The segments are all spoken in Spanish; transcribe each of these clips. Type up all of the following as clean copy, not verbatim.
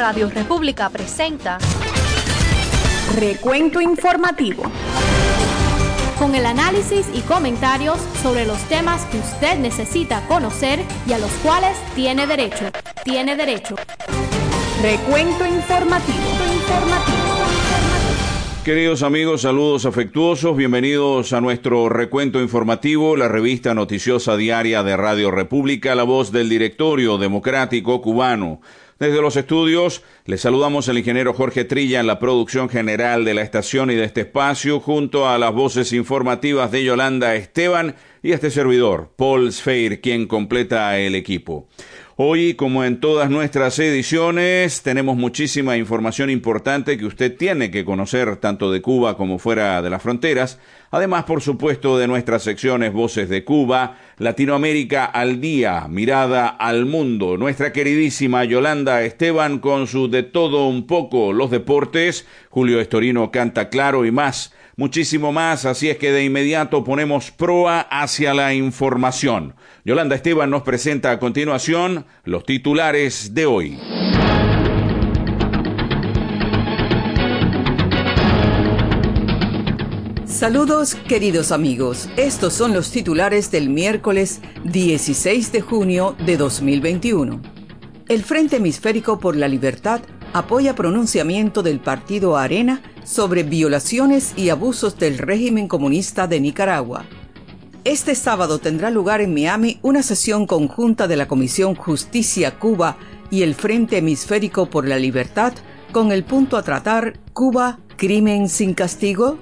Radio República presenta Recuento Informativo, con el análisis y comentarios sobre los temas que usted necesita conocer y a los cuales tiene derecho. Recuento Informativo. Queridos amigos, saludos afectuosos, bienvenidos a nuestro recuento informativo, la revista noticiosa diaria de Radio República, la voz del Directorio Democrático Cubano. Desde los estudios, les saludamos al ingeniero Jorge Trilla en la producción general de la estación y de este espacio, junto a las voces informativas de Yolanda Esteban y este servidor, Paul Sfeir, quien completa el equipo. Hoy, como en todas nuestras ediciones, tenemos muchísima información importante que usted tiene que conocer tanto de Cuba como fuera de las fronteras. Además, por supuesto, de nuestras secciones Voces de Cuba, Latinoamérica al Día, Mirada al Mundo. Nuestra queridísima Yolanda Esteban con su De Todo Un Poco, los deportes. Julio Estorino canta claro y más. Muchísimo más, así es que de inmediato ponemos proa hacia la información. Yolanda Esteban nos presenta a continuación los titulares de hoy. Saludos, queridos amigos. Estos son los titulares del miércoles 16 de junio de 2021. El Frente Hemisférico por la Libertad apoya pronunciamiento del partido Arena sobre violaciones y abusos del régimen comunista de Nicaragua. Este sábado tendrá lugar en Miami una sesión conjunta de la Comisión Justicia Cuba y el Frente Hemisférico por la Libertad con el punto a tratar: ¿Cuba, crimen sin castigo?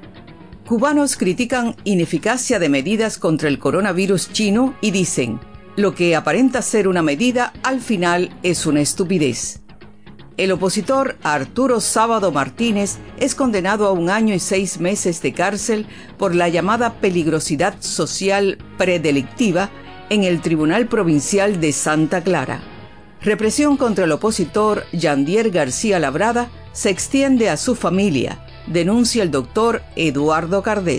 Cubanos critican ineficacia de medidas contra el coronavirus chino y dicen: lo que aparenta ser una medida, al final es una estupidez. El opositor Arturo Sábado Martínez es condenado a 1 año y 6 meses de cárcel por la llamada peligrosidad social predelictiva en el Tribunal Provincial de Santa Clara. Represión contra el opositor Yandier García Labrada se extiende a su familia, denuncia el doctor Eduardo Cardet.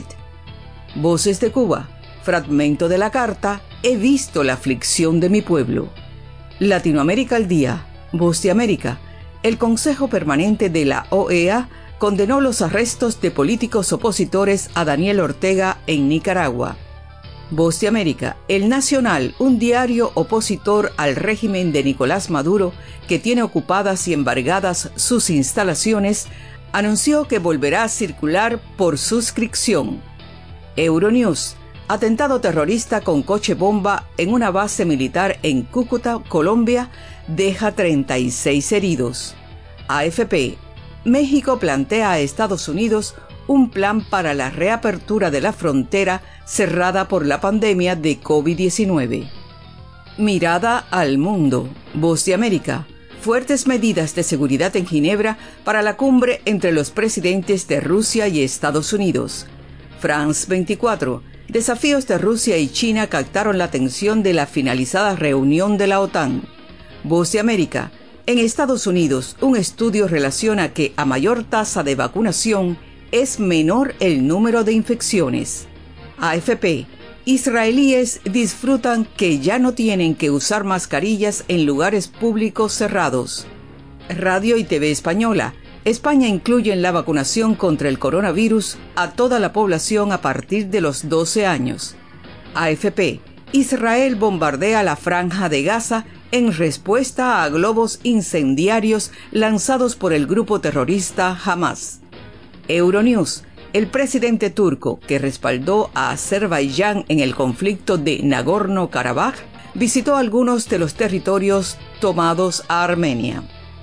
Voces de Cuba, fragmento de la carta: he visto la aflicción de mi pueblo. Latinoamérica al Día, Voz de América. El Consejo Permanente de la OEA condenó los arrestos de políticos opositores a Daniel Ortega en Nicaragua. Voz de América. El Nacional, un diario opositor al régimen de Nicolás Maduro, que tiene ocupadas y embargadas sus instalaciones, anunció que volverá a circular por suscripción. Euronews. Atentado terrorista con coche bomba en una base militar en Cúcuta, Colombia, deja 36 heridos. AFP. México plantea a Estados Unidos un plan para la reapertura de la frontera cerrada por la pandemia de COVID-19. Mirada al mundo. Voz de América. Fuertes medidas de seguridad en Ginebra para la cumbre entre los presidentes de Rusia y Estados Unidos. France 24. Desafíos de Rusia y China captaron la atención de la finalizada reunión de la OTAN. Voz de América. En Estados Unidos, un estudio relaciona que a mayor tasa de vacunación es menor el número de infecciones. AFP. Israelíes disfrutan que ya no tienen que usar mascarillas en lugares públicos cerrados. Radio y TV Española. España incluye en la vacunación contra el coronavirus a toda la población a partir de los 12 años. AFP. Israel bombardea la Franja de Gaza en respuesta a globos incendiarios lanzados por el grupo terrorista Hamas. Euronews. El presidente turco, que respaldó a Azerbaiyán en el conflicto de Nagorno-Karabaj, visitó algunos de los territorios tomados a Armenia.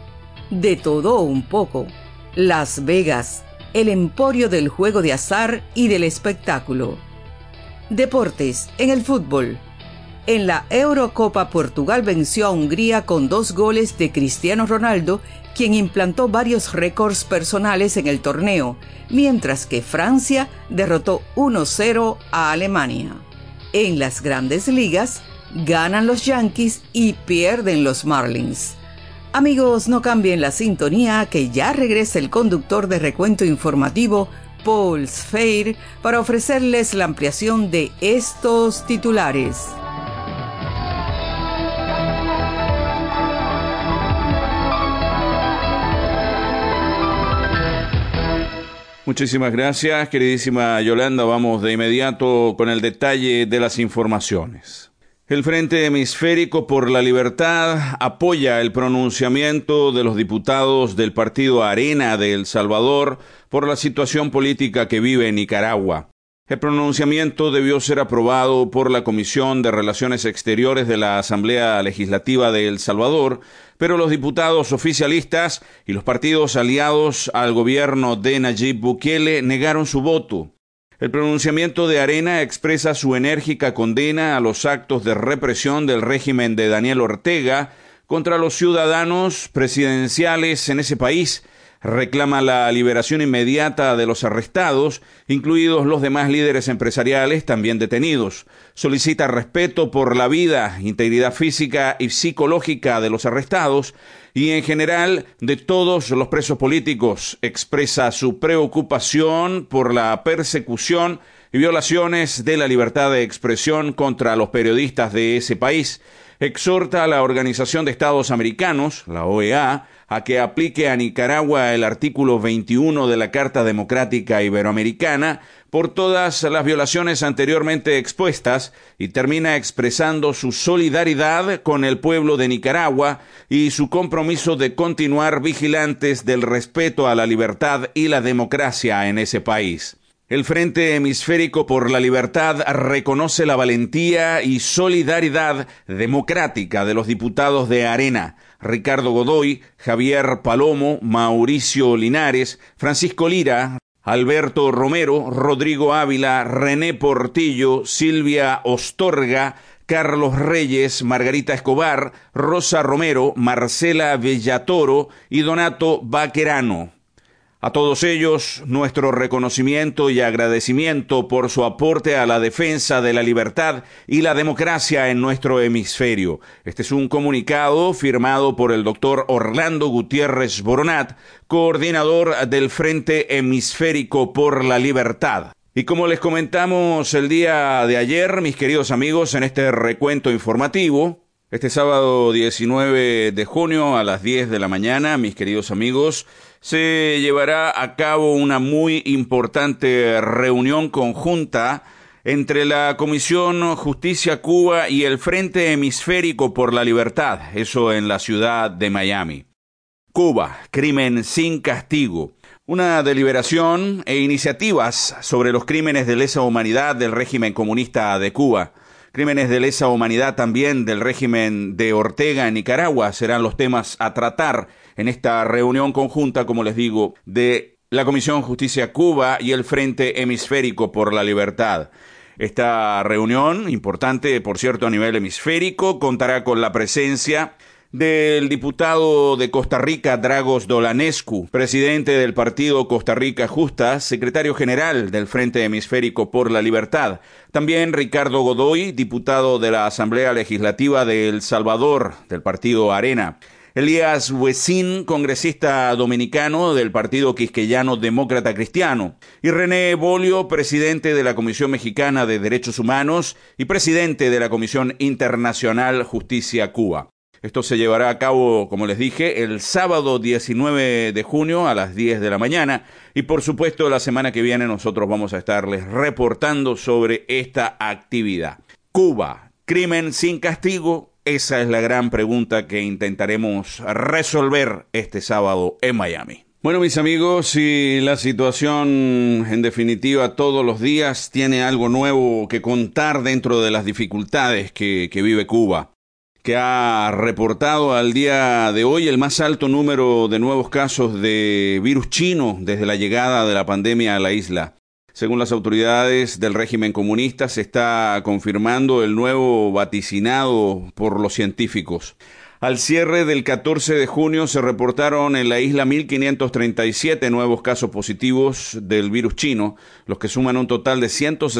De todo un poco. Las Vegas, el emporio del juego de azar y del espectáculo. Deportes. En el fútbol. En la Eurocopa, Portugal venció a Hungría con 2 goles de Cristiano Ronaldo, quien implantó varios récords personales en el torneo, mientras que Francia derrotó 1-0 a Alemania. En las grandes ligas, ganan los Yankees y pierden los Marlins. Amigos, no cambien la sintonía, que ya regresa el conductor de recuento informativo, Paul Sfeir, para ofrecerles la ampliación de estos titulares. Muchísimas gracias, queridísima Yolanda. Vamos de inmediato con el detalle de las informaciones. El Frente Hemisférico por la Libertad apoya el pronunciamiento de los diputados del partido Arena de El Salvador por la situación política que vive Nicaragua. El pronunciamiento debió ser aprobado por la Comisión de Relaciones Exteriores de la Asamblea Legislativa de El Salvador, pero los diputados oficialistas y los partidos aliados al gobierno de Nayib Bukele negaron su voto. El pronunciamiento de Arena expresa su enérgica condena a los actos de represión del régimen de Daniel Ortega contra los ciudadanos presidenciales en ese país. Reclama la liberación inmediata de los arrestados, incluidos los demás líderes empresariales también detenidos. Solicita respeto por la vida, integridad física y psicológica de los arrestados y en general de todos los presos políticos. Expresa su preocupación por la persecución y violaciones de la libertad de expresión contra los periodistas de ese país. Exhorta a la Organización de Estados Americanos, la OEA, a que aplique a Nicaragua el artículo 21 de la Carta Democrática Iberoamericana por todas las violaciones anteriormente expuestas y termina expresando su solidaridad con el pueblo de Nicaragua y su compromiso de continuar vigilantes del respeto a la libertad y la democracia en ese país. El Frente Hemisférico por la Libertad reconoce la valentía y solidaridad democrática de los diputados de Arena, Ricardo Godoy, Javier Palomo, Mauricio Linares, Francisco Lira, Alberto Romero, Rodrigo Ávila, René Portillo, Silvia Ostorga, Carlos Reyes, Margarita Escobar, Rosa Romero, Marcela Bellatoro y Donato Baquerano. A todos ellos, nuestro reconocimiento y agradecimiento por su aporte a la defensa de la libertad y la democracia en nuestro hemisferio. Este es un comunicado firmado por el doctor Orlando Gutiérrez Boronat, coordinador del Frente Hemisférico por la Libertad. Y como les comentamos el día de ayer, mis queridos amigos, en este recuento informativo, este sábado 19 de junio a las 10 de la mañana, mis queridos amigos, se llevará a cabo una muy importante reunión conjunta entre la Comisión Justicia Cuba y el Frente Hemisférico por la Libertad, eso en la ciudad de Miami. Cuba, crimen sin castigo. Una deliberación e iniciativas sobre los crímenes de lesa humanidad del régimen comunista de Cuba. Crímenes de lesa humanidad también del régimen de Ortega en Nicaragua serán los temas a tratar en esta reunión conjunta, como les digo, de la Comisión Justicia Cuba y el Frente Hemisférico por la Libertad. Esta reunión, importante por cierto a nivel hemisférico, contará con la presencia del diputado de Costa Rica, Dragos Dolanescu, presidente del partido Costa Rica Justa, secretario general del Frente Hemisférico por la Libertad. También Ricardo Godoy, diputado de la Asamblea Legislativa de El Salvador, del partido Arena. Elías Huesín, congresista dominicano del Partido Quisqueyano Demócrata Cristiano, y René Bolio, presidente de la Comisión Mexicana de Derechos Humanos y presidente de la Comisión Internacional Justicia Cuba. Esto se llevará a cabo, como les dije, el sábado 19 de junio a las 10 de la mañana y por supuesto la semana que viene nosotros vamos a estarles reportando sobre esta actividad. Cuba, crimen sin castigo. Esa es la gran pregunta que intentaremos resolver este sábado en Miami. Bueno, mis amigos, si la situación en definitiva todos los días tiene algo nuevo que contar dentro de las dificultades que vive Cuba, que ha reportado al día de hoy el más alto número de nuevos casos de virus chino desde la llegada de la pandemia a la isla. Según las autoridades del régimen comunista, se está confirmando el nuevo vaticinado por los científicos. Al cierre del 14 de junio se reportaron en la isla 1.537 nuevos casos positivos del virus chino, los que suman un total de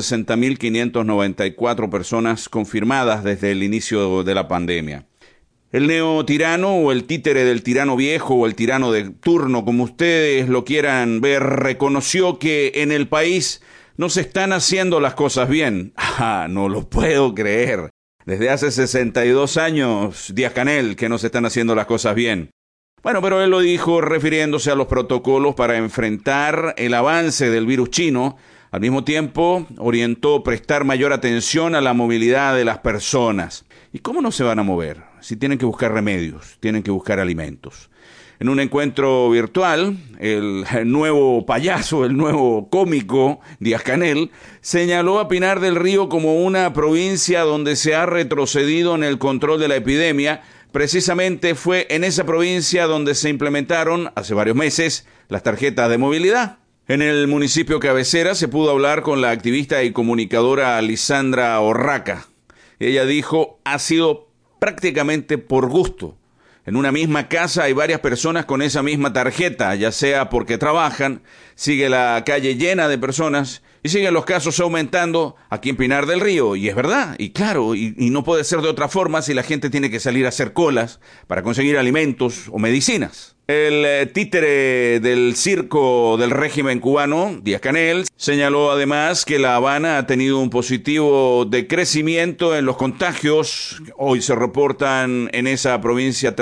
160.594 personas confirmadas desde el inicio de la pandemia. El neotirano o el títere del tirano viejo o el tirano de turno, como ustedes lo quieran ver, reconoció que en el país no se están haciendo las cosas bien. No lo puedo creer. Desde hace 62 años, Díaz-Canel, que no se están haciendo las cosas bien. Bueno, pero él lo dijo refiriéndose a los protocolos para enfrentar el avance del virus chino. Al mismo tiempo, orientó prestar mayor atención a la movilidad de las personas. ¿Y cómo no se van a mover? Si tienen que buscar remedios, tienen que buscar alimentos. En un encuentro virtual, el nuevo payaso, el nuevo cómico Díaz-Canel, señaló a Pinar del Río como una provincia donde se ha retrocedido en el control de la epidemia. Precisamente fue en esa provincia donde se implementaron, hace varios meses, las tarjetas de movilidad. En el municipio cabecera se pudo hablar con la activista y comunicadora Lisandra Orraca. Ella dijo, ha sido prácticamente por gusto. En una misma casa hay varias personas con esa misma tarjeta, ya sea porque trabajan, sigue la calle llena de personas y siguen los casos aumentando aquí en Pinar del Río. Y es verdad, y claro, y no puede ser de otra forma si la gente tiene que salir a hacer colas para conseguir alimentos o medicinas. El títere del circo del régimen cubano, Díaz-Canel, señaló además que La Habana ha tenido un positivo decrecimiento en los contagios. Hoy se reportan en esa provincia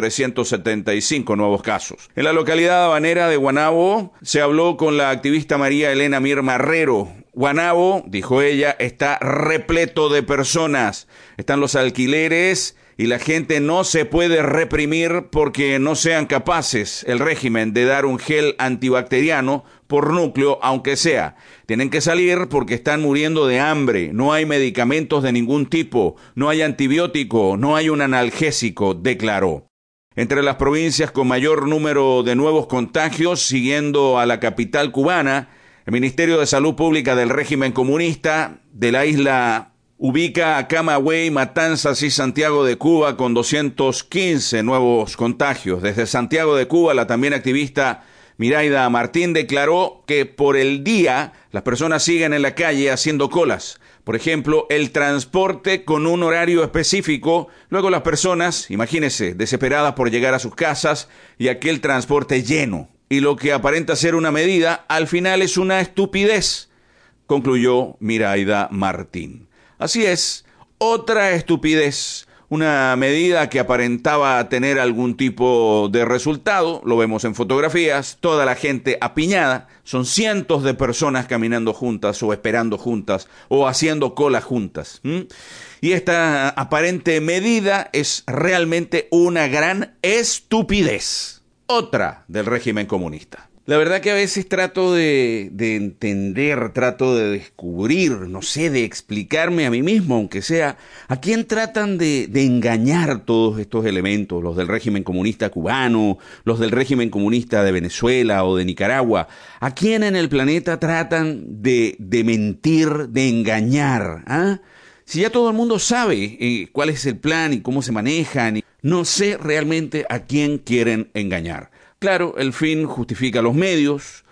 375 nuevos casos. En la localidad habanera de Guanabo se habló con la activista María Elena Mir Marrero. Guanabo, dijo ella, está repleto de personas. Están los alquileres y la gente no se puede reprimir porque no sean capaces el régimen de dar un gel antibacteriano por núcleo, aunque sea. Tienen que salir porque están muriendo de hambre. No hay medicamentos de ningún tipo, no hay antibiótico, no hay un analgésico, declaró. Entre las provincias con mayor número de nuevos contagios, siguiendo a la capital cubana, el Ministerio de Salud Pública del régimen comunista de la isla ubica a Camagüey, Matanzas y Santiago de Cuba con 215 nuevos contagios. Desde Santiago de Cuba, la también activista Miraida Martín declaró que por el día las personas siguen en la calle haciendo colas. Por ejemplo, el transporte con un horario específico, luego las personas, imagínense, desesperadas por llegar a sus casas y aquel transporte lleno. Y lo que aparenta ser una medida, al final es una estupidez, concluyó Miraida Martín. Así es, otra estupidez, una medida que aparentaba tener algún tipo de resultado, lo vemos en fotografías, toda la gente apiñada, son cientos de personas caminando juntas o esperando juntas o haciendo cola juntas. Y esta aparente medida es realmente una gran estupidez. Otra del régimen comunista. La verdad que a veces trato de entender, trato de descubrir, no sé, de explicarme a mí mismo, aunque sea, a quién tratan de engañar todos estos elementos, los del régimen comunista cubano, los del régimen comunista de Venezuela o de Nicaragua. ¿A quién en el planeta tratan de mentir, de engañar? ¿Ah? Si ya todo el mundo sabe cuál es el plan y cómo se manejan, no sé realmente a quién quieren engañar. Claro, el fin justifica los medios,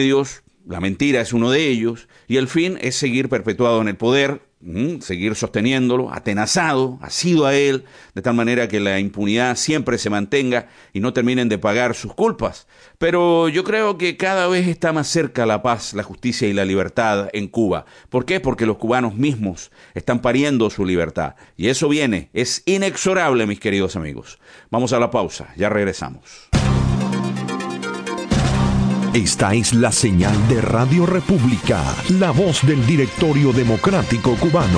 la mentira es uno de ellos, y el fin es seguir perpetuado en el poder, seguir sosteniéndolo, atenazado, asido a él, de tal manera que la impunidad siempre se mantenga y no terminen de pagar sus culpas. Pero yo creo que cada vez está más cerca la paz, la justicia y la libertad en Cuba. ¿Por qué? Porque los cubanos mismos están pariendo su libertad. Y eso viene, es inexorable, mis queridos amigos. Vamos a la pausa, ya regresamos. Esta es la señal de Radio República, la voz del Directorio Democrático Cubano.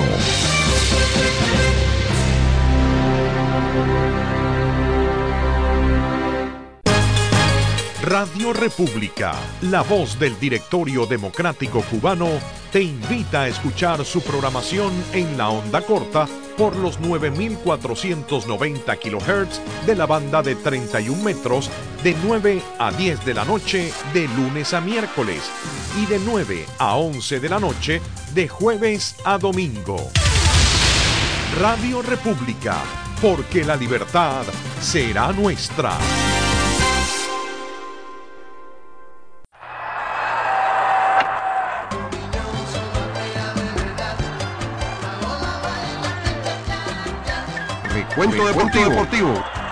Radio República, la voz del Directorio Democrático Cubano, te invita a escuchar su programación en la onda corta por los 9.490 kHz de la banda de 31 metros de 9 a 10 de la noche de lunes a miércoles y de 9 a 11 de la noche de jueves a domingo. Radio República, porque la libertad será nuestra. Recuento deportivo.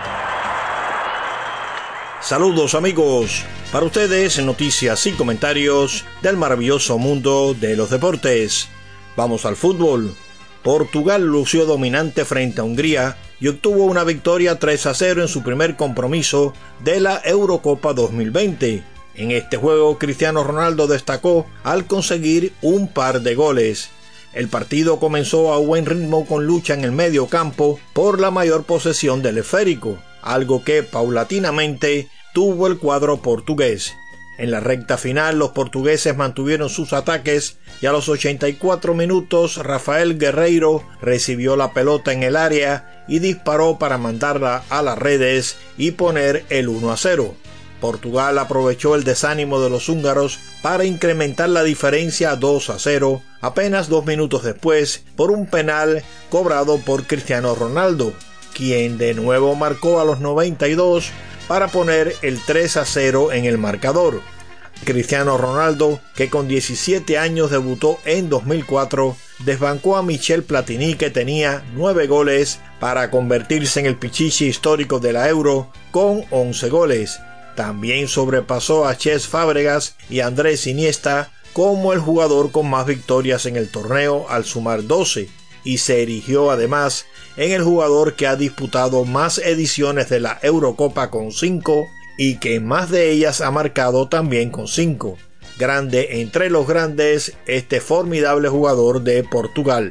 Saludos amigos, para ustedes noticias y comentarios del maravilloso mundo de los deportes. Vamos al fútbol. Portugal lució dominante frente a Hungría y y obtuvo una victoria 3-0 en su primer compromiso de la Eurocopa 2020. En este juego, Cristiano Ronaldo destacó al conseguir un par de goles. El partido comenzó a buen ritmo con lucha en el medio campo por la mayor posesión del esférico, algo que paulatinamente tuvo el cuadro portugués. En la recta final, los portugueses mantuvieron sus ataques y a los 84 minutos Rafael Guerreiro recibió la pelota en el área y disparó para mandarla a las redes y poner el 1-0. Portugal aprovechó el desánimo de los húngaros para incrementar la diferencia a 2-0 apenas 2 minutos después por un penal cobrado por Cristiano Ronaldo, quien de nuevo marcó a los 92 para poner el 3-0 en el marcador. Cristiano Ronaldo, que con 17 años debutó en 2004, desbancó a Michel Platini, que tenía 9 goles, para convertirse en el pichichi histórico de la Euro con 11 goles. También sobrepasó a Cesc Fábregas y Andrés Iniesta como el jugador con más victorias en el torneo al sumar 12, y se erigió además en el jugador que ha disputado más ediciones de la Eurocopa con 5 y que más de ellas ha marcado también con 5. Grande entre los grandes este formidable jugador de Portugal.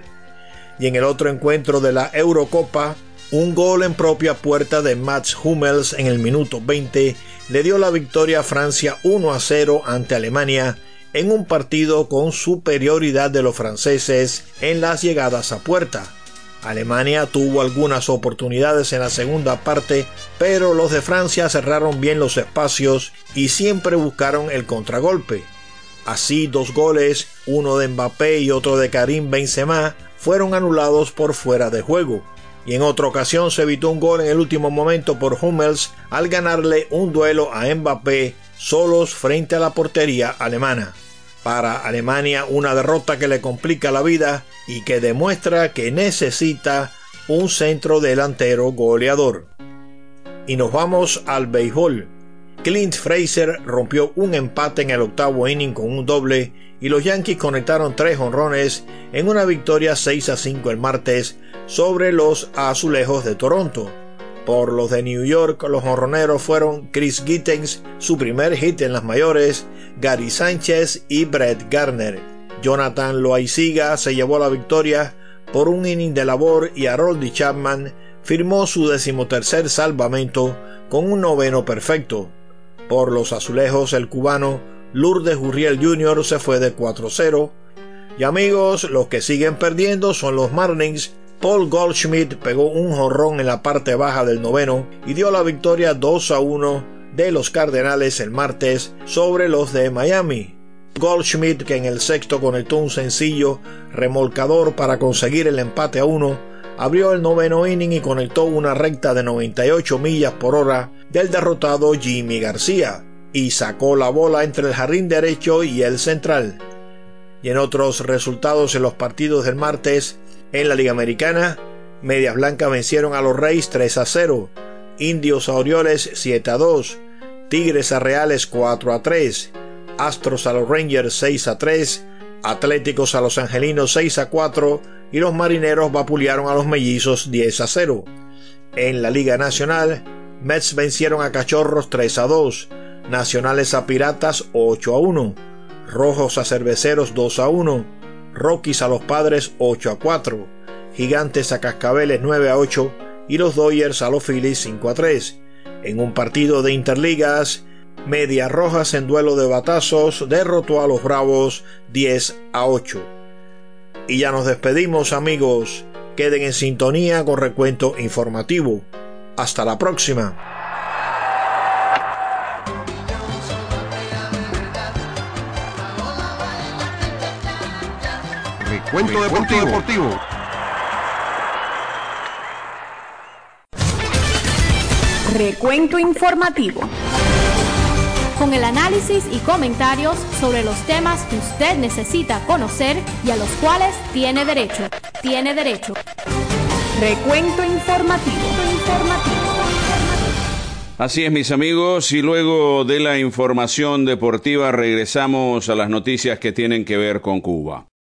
Y en el otro encuentro de la Eurocopa, un gol en propia puerta de Mats Hummels en el minuto 20 le dio la victoria a Francia 1-0 ante Alemania en un partido con superioridad de los franceses en las llegadas a puerta. Alemania tuvo algunas oportunidades en la segunda parte, pero los de Francia cerraron bien los espacios y siempre buscaron el contragolpe. Así, 2 goles, uno de Mbappé y otro de Karim Benzema, fueron anulados por fuera de juego. Y en otra ocasión se evitó un gol en el último momento por Hummels al ganarle un duelo a Mbappé solos frente a la portería alemana. Para Alemania, una derrota que le complica la vida y que demuestra que necesita un centro delantero goleador. Y nos vamos al béisbol. Clint Frazier rompió un empate en el octavo inning con un doble y los Yankees conectaron 3 jonrones en una victoria 6-5 el martes sobre los Azulejos de Toronto. Por los de New York, los jonroneros fueron Chris Gittens, su primer hit en las mayores, Gary Sánchez y Brett Gardner. Jonathan Loaiziga se llevó la victoria por un inning de labor y Aroldis Chapman firmó su 13º salvamento con un 9º perfecto. Por los Azulejos, el cubano Lourdes Gurriel Jr. se fue de 4-0. Y amigos, los que siguen perdiendo son los Marlins. Paul Goldschmidt pegó un jonrón en la parte baja del noveno y dio la victoria 2-1 de los Cardenales el martes sobre los de Miami. Goldschmidt, que en el sexto conectó un sencillo remolcador para conseguir el empate a 1, abrió el noveno inning y conectó una recta de 98 millas por hora del derrotado Jimmy García y sacó la bola entre el jardín derecho y el central. Y en otros resultados en los partidos del martes, en la Liga Americana, Medias Blancas vencieron a los Reyes 3-0, Indios a Orioles 7-2, Tigres a Reales 4-3, Astros a los Rangers 6-3, Atléticos a los Angelinos 6-4 y los Marineros vapulearon a los Mellizos 10-0. En la Liga Nacional, Mets vencieron a Cachorros 3-2, Nacionales a Piratas 8-1, Rojos a Cerveceros 2-1, Rockies a los Padres 8-4, Gigantes a Cascabeles 9-8 y los Dodgers a los Phillies 5-3. En un partido de Interligas, Medias Rojas en duelo de batazos derrotó a los Bravos 10-8. Y ya nos despedimos, amigos. Queden en sintonía con Recuento Informativo. Hasta la próxima. Recuento Deportivo. Recuento informativo. Con el análisis y comentarios sobre los temas que usted necesita conocer y a los cuales tiene derecho. Recuento informativo. Así es, mis amigos, y luego de la información deportiva regresamos a las noticias que tienen que ver con Cuba.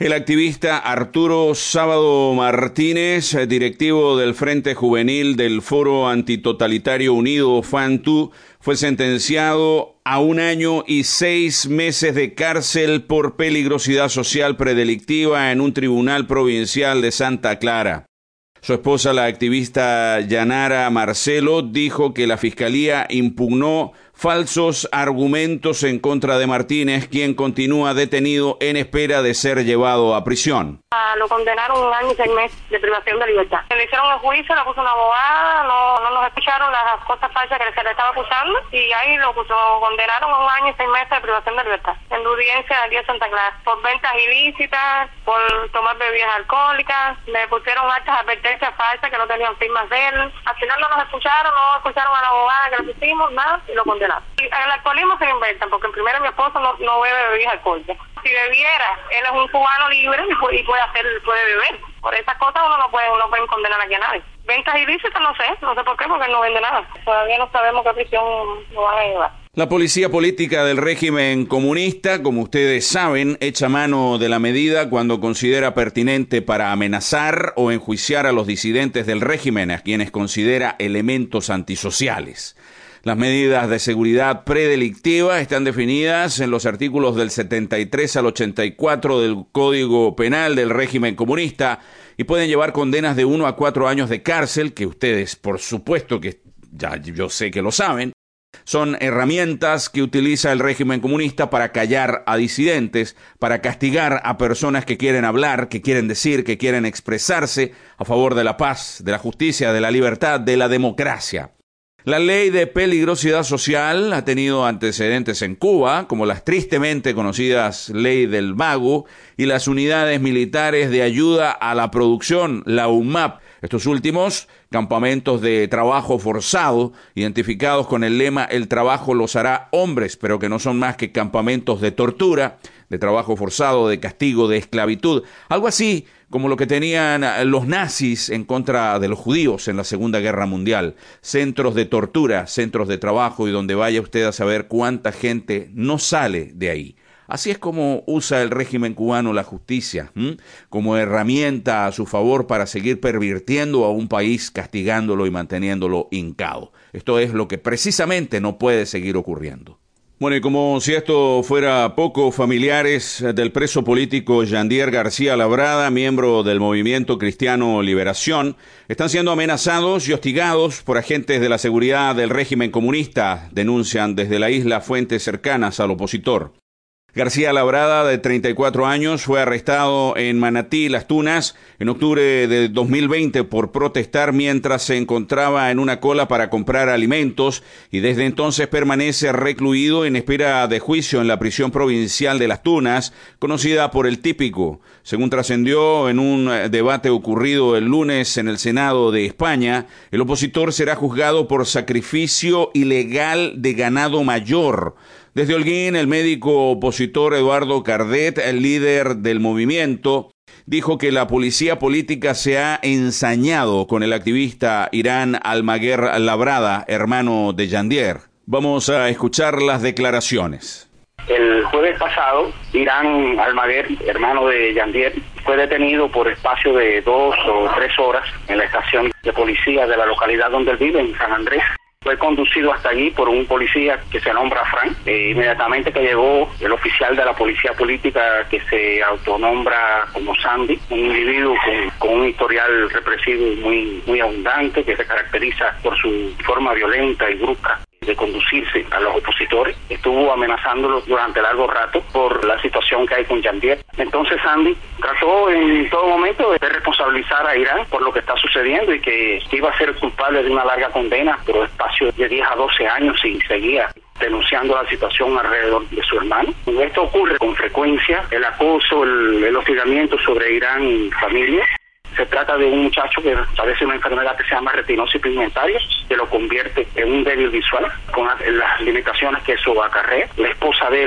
El activista Arturo Sábado Martínez, directivo del Frente Juvenil del Foro Antitotalitario Unido, FANTU, fue sentenciado a 1 año y 6 meses de cárcel por peligrosidad social predelictiva en un tribunal provincial de Santa Clara. Su esposa, la activista Yanara Marcelo, dijo que la fiscalía impugnó falsos argumentos en contra de Martínez, quien continúa detenido en espera de ser llevado a prisión. Lo condenaron 1 año y 6 meses de privación de libertad. Le hicieron el juicio, le puso una abogada, no nos escucharon las cosas falsas que se le estaba acusando y ahí lo condenaron a 1 año y 6 meses de privación de libertad. En la audiencia del día de Santa Clara, por ventas ilícitas, por tomar bebidas alcohólicas, le pusieron altas advertencias falsas que no tenían firmas de él. Al final no nos escucharon, no escucharon a la abogada que le pusimos, nada, y lo condenaron. El alcoholismo se lo inventan, porque primero mi esposo no bebe bebidas alcohólicas. Si bebiera, él es un cubano libre y puede beber. Por esas cosas uno no puede condenar aquí a nadie. Ventas ilícitas no sé por qué, porque él no vende nada. Todavía no sabemos qué prisión nos van a llevar. La policía política del régimen comunista, como ustedes saben, echa mano de la medida cuando considera pertinente para amenazar o enjuiciar a los disidentes del régimen, a quienes considera elementos antisociales. Las medidas de seguridad predelictiva están definidas en los artículos del 73 al 84 del Código Penal del régimen comunista y pueden llevar condenas de 1 a 4 años de cárcel, que ustedes, por supuesto que ya yo sé que lo saben, son herramientas que utiliza el régimen comunista para callar a disidentes, para castigar a personas que quieren hablar, que quieren decir, que quieren expresarse a favor de la paz, de la justicia, de la libertad, de la democracia. La ley de peligrosidad social ha tenido antecedentes en Cuba, como las tristemente conocidas Ley del Mago y las unidades militares de ayuda a la producción, la UMAP. Estos últimos, campamentos de trabajo forzado, identificados con el lema «El trabajo los hará hombres», pero que no son más que campamentos de tortura, de trabajo forzado, de castigo, de esclavitud. Algo así como lo que tenían los nazis en contra de los judíos en la Segunda Guerra Mundial. Centros de tortura, centros de trabajo, y donde vaya usted a saber cuánta gente no sale de ahí. Así es como usa el régimen cubano la justicia, como herramienta a su favor para seguir pervirtiendo a un país, castigándolo y manteniéndolo hincado. Esto es lo que precisamente no puede seguir ocurriendo. Bueno, y como si esto fuera poco, familiares del preso político Yandier García Labrada, miembro del Movimiento Cristiano Liberación, están siendo amenazados y hostigados por agentes de la seguridad del régimen comunista, denuncian desde la isla fuentes cercanas al opositor. García Labrada, de 34 años, fue arrestado en Manatí, Las Tunas, en octubre de 2020 por protestar mientras se encontraba en una cola para comprar alimentos y desde entonces permanece recluido en espera de juicio en la prisión provincial de Las Tunas, conocida por El Típico. Según trascendió en un debate ocurrido el lunes en el Senado de España, el opositor será juzgado por sacrificio ilegal de ganado mayor. Desde Holguín, el médico opositor Eduardo Cardet, el líder del movimiento, dijo que la policía política se ha ensañado con el activista Irán Almaguer Labrada, hermano de Yandier. Vamos a escuchar las declaraciones. El jueves pasado, Irán Almaguer, hermano de Yandier, fue detenido por espacio de 2 o 3 horas en la estación de policía de la localidad donde él vive, en San Andrés. Fue conducido hasta allí por un policía que se nombra Frank. Inmediatamente que llegó el oficial de la policía política que se autonombra como Sandy, un individuo con un historial represivo muy abundante, que se caracteriza por su forma violenta y brusca de conducirse a los opositores, estuvo amenazándolos durante largo rato por la situación que hay con Yandier. Entonces Sandy trató en todo momento de responsabilizar a Irán por lo que está sucediendo y que iba a ser culpable de una larga condena por un espacio de 10 a 12 años y seguía denunciando la situación alrededor de su hermano. Esto ocurre con frecuencia, el acoso, el hostigamiento sobre Irán y familia. Se trata de un muchacho que padece una enfermedad que se llama retinosis pigmentaria, que lo convierte en un débil visual, con las limitaciones que eso acarrea. La esposa de él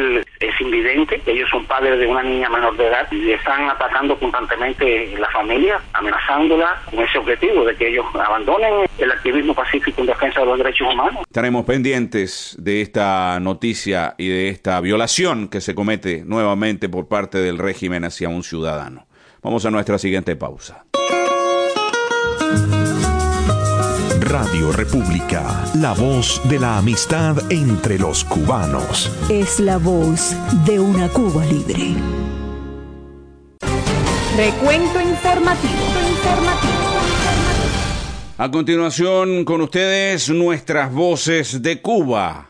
es invidente. Ellos son padres de una niña menor de edad y están atacando constantemente la familia, amenazándola con ese objetivo de que ellos abandonen el activismo pacífico en defensa de los derechos humanos. Estaremos pendientes de esta noticia y de esta violación que se comete nuevamente por parte del régimen hacia un ciudadano. Vamos a nuestra siguiente pausa. Radio República, la voz de la amistad entre los cubanos. Es la voz de una Cuba libre. Recuento informativo. A continuación, con ustedes, nuestras voces de Cuba.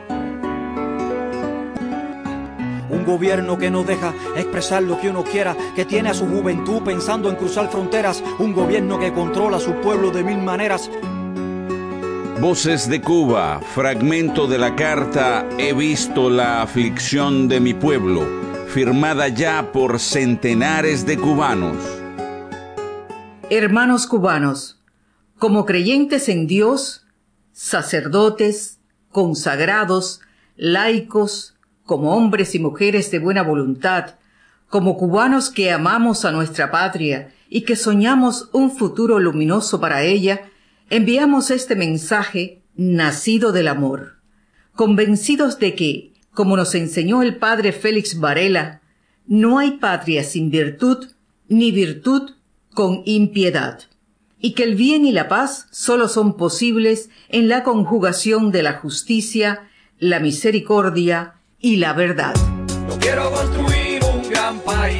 Un gobierno que no deja expresar lo que uno quiera, que tiene a su juventud pensando en cruzar fronteras. Un gobierno que controla a su pueblo de mil maneras. Voces de Cuba, fragmento de la carta He visto la aflicción de mi pueblo, firmada ya por centenares de cubanos. Hermanos cubanos, como creyentes en Dios, sacerdotes, consagrados, laicos, como hombres y mujeres de buena voluntad, como cubanos que amamos a nuestra patria y que soñamos un futuro luminoso para ella, enviamos este mensaje nacido del amor, convencidos de que, como nos enseñó el padre Félix Varela, no hay patria sin virtud, ni virtud con impiedad, y que el bien y la paz solo son posibles en la conjugación de la justicia, la misericordia y la verdad. Yo quiero construir un gran país.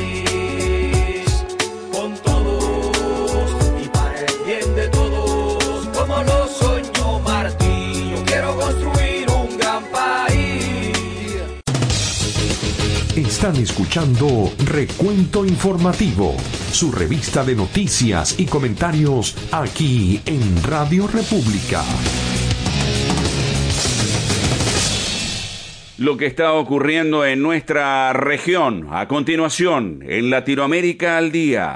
Están escuchando Recuento Informativo, su revista de noticias y comentarios aquí en Radio República. Lo que está ocurriendo en nuestra región. A continuación, en Latinoamérica al Día.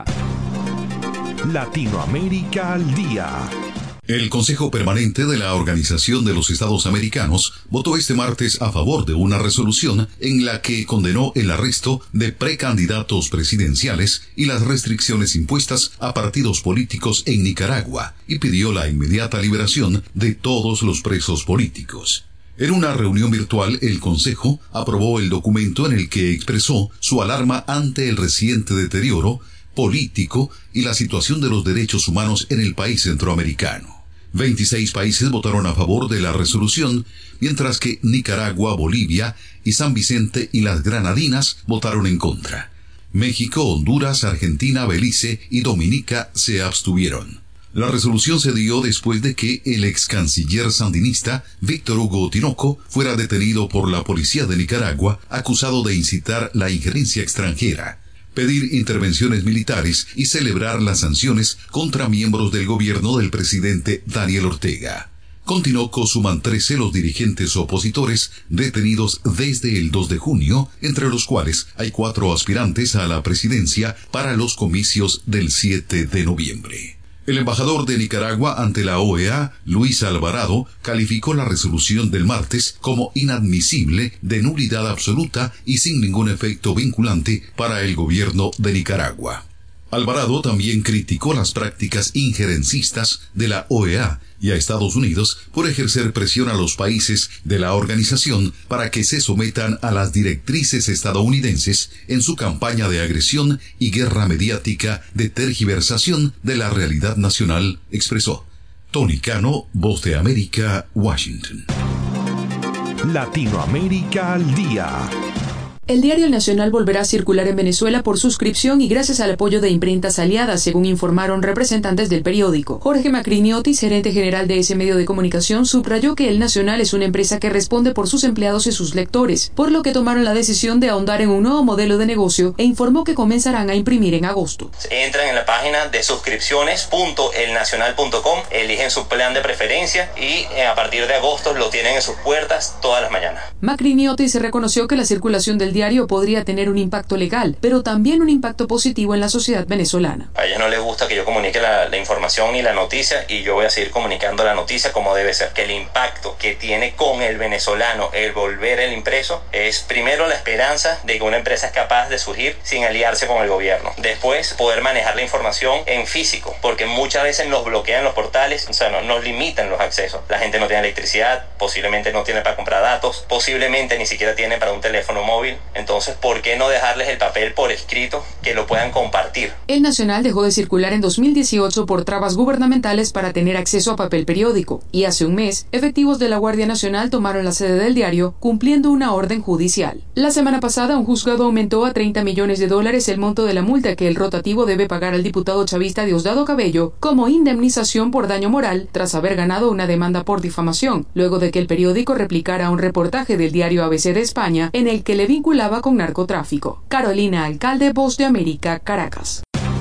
Latinoamérica al Día. El Consejo Permanente de la Organización de los Estados Americanos votó este martes a favor de una resolución en la que condenó el arresto de precandidatos presidenciales y las restricciones impuestas a partidos políticos en Nicaragua y pidió la inmediata liberación de todos los presos políticos. En una reunión virtual, el Consejo aprobó el documento en el que expresó su alarma ante el reciente deterioro político y la situación de los derechos humanos en el país centroamericano. 26 países votaron a favor de la resolución, mientras que Nicaragua, Bolivia y San Vicente y las Granadinas votaron en contra. México, Honduras, Argentina, Belice y Dominica se abstuvieron. La resolución se dio después de que el ex canciller sandinista Víctor Hugo Tinoco fuera detenido por la policía de Nicaragua, acusado de incitar la injerencia extranjera, pedir intervenciones militares y celebrar las sanciones contra miembros del gobierno del presidente Daniel Ortega. Con Tinoco suman 13 los dirigentes opositores detenidos desde el 2 de junio, entre los cuales hay 4 aspirantes a la presidencia para los comicios del 7 de noviembre. El embajador de Nicaragua ante la OEA, Luis Alvarado, calificó la resolución del martes como inadmisible, de nulidad absoluta y sin ningún efecto vinculante para el gobierno de Nicaragua. Alvarado también criticó las prácticas injerencistas de la OEA y a Estados Unidos por ejercer presión a los países de la organización para que se sometan a las directrices estadounidenses en su campaña de agresión y guerra mediática de tergiversación de la realidad nacional, expresó. Tony Cano, Voz de América, Washington. Latinoamérica al Día. El diario El Nacional volverá a circular en Venezuela por suscripción y gracias al apoyo de imprentas aliadas, según informaron representantes del periódico. Jorge Macriniotis, gerente general de ese medio de comunicación, subrayó que El Nacional es una empresa que responde por sus empleados y sus lectores, por lo que tomaron la decisión de ahondar en un nuevo modelo de negocio e informó que comenzarán a imprimir en agosto. Entran en la página de suscripciones.elnacional.com, eligen su plan de preferencia y a partir de agosto lo tienen en sus puertas todas las mañanas. Macriniotis reconoció que la circulación del diario podría tener un impacto legal, pero también un impacto positivo en la sociedad venezolana. A ellos no les gusta que yo comunique la información y la noticia, y yo voy a seguir comunicando la noticia como debe ser. Que el impacto que tiene con el venezolano el volver el impreso es primero la esperanza de que una empresa es capaz de surgir sin aliarse con el gobierno. Después, poder manejar la información en físico, porque muchas veces nos bloquean los portales, o sea, nos limitan los accesos. La gente no tiene electricidad, posiblemente no tiene para comprar datos, posiblemente ni siquiera tiene para un teléfono móvil. Entonces, ¿por qué no dejarles el papel por escrito que lo puedan compartir? El Nacional dejó de circular en 2018 por trabas gubernamentales para tener acceso a papel periódico, y hace un mes, efectivos de la Guardia Nacional tomaron la sede del diario, cumpliendo una orden judicial. La semana pasada, un juzgado aumentó a $30 millones el monto de la multa que el rotativo debe pagar al diputado chavista Diosdado Cabello como indemnización por daño moral tras haber ganado una demanda por difamación, luego de que el periódico replicara un reportaje del diario ABC de España en el que le vinculaba con narcotráfico. Carolina Alcalde, Voz de América, Caracas.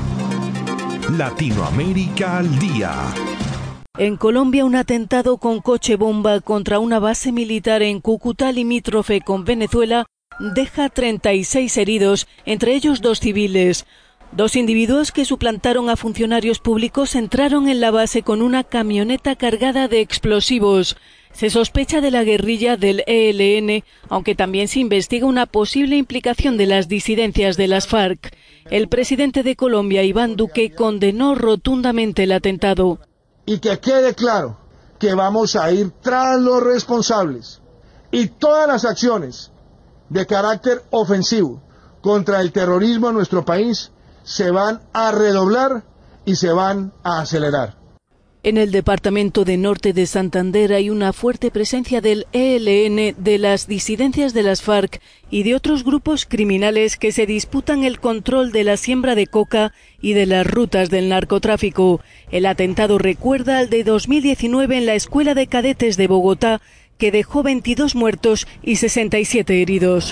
Latinoamérica al día. En Colombia, un atentado con coche bomba contra una base militar en Cúcuta, limítrofe con Venezuela, deja 36 heridos, entre ellos 2 civiles. 2 individuos que suplantaron a funcionarios públicos entraron en la base con una camioneta cargada de explosivos. Se sospecha de la guerrilla del ELN, aunque también se investiga una posible implicación de las disidencias de las FARC. El presidente de Colombia, Iván Duque, condenó rotundamente el atentado. Y que quede claro que vamos a ir tras los responsables, y todas las acciones de carácter ofensivo contra el terrorismo en nuestro país se van a redoblar y se van a acelerar. En el departamento de Norte de Santander hay una fuerte presencia del ELN, de las disidencias de las FARC y de otros grupos criminales que se disputan el control de la siembra de coca y de las rutas del narcotráfico. El atentado recuerda al de 2019 en la Escuela de Cadetes de Bogotá, que dejó 22 muertos y 67 heridos.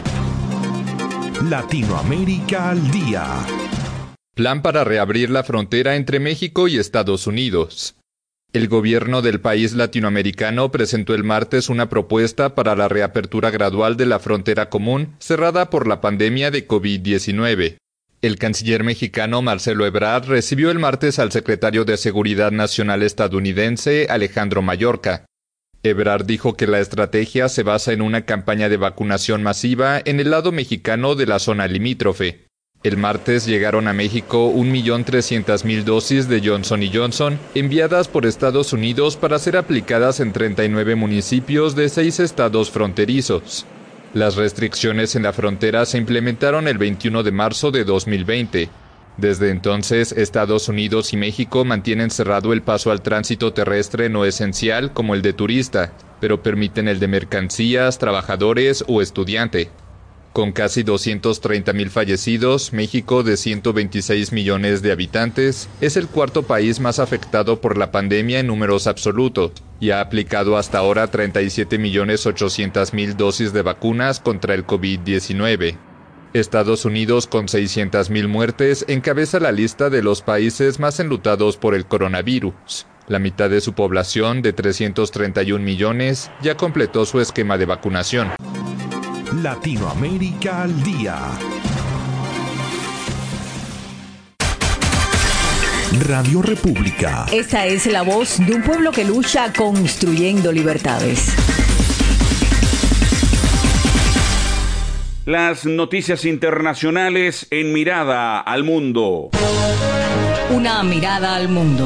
Latinoamérica al día. Plan para reabrir la frontera entre México y Estados Unidos. El gobierno del país latinoamericano presentó el martes una propuesta para la reapertura gradual de la frontera común cerrada por la pandemia de COVID-19. El canciller mexicano Marcelo Ebrard recibió el martes al secretario de Seguridad Nacional estadounidense Alejandro Mayorkas. Ebrard dijo que la estrategia se basa en una campaña de vacunación masiva en el lado mexicano de la zona limítrofe. El martes llegaron a México 1.300.000 dosis de Johnson & Johnson enviadas por Estados Unidos para ser aplicadas en 39 municipios de 6 estados fronterizos. Las restricciones en la frontera se implementaron el 21 de marzo de 2020. Desde entonces, Estados Unidos y México mantienen cerrado el paso al tránsito terrestre no esencial como el de turista, pero permiten el de mercancías, trabajadores o estudiante. Con casi 230.000 fallecidos, México, de 126 millones de habitantes, es el cuarto país más afectado por la pandemia en números absolutos y ha aplicado hasta ahora 37.800.000 dosis de vacunas contra el COVID-19. Estados Unidos, con 600.000 muertes, encabeza la lista de los países más enlutados por el coronavirus. La mitad de su población, de 331 millones, ya completó su esquema de vacunación. Latinoamérica al día. Radio República. Esta es la voz de un pueblo que lucha construyendo libertades. Las noticias internacionales en Mirada al Mundo. Una mirada al mundo.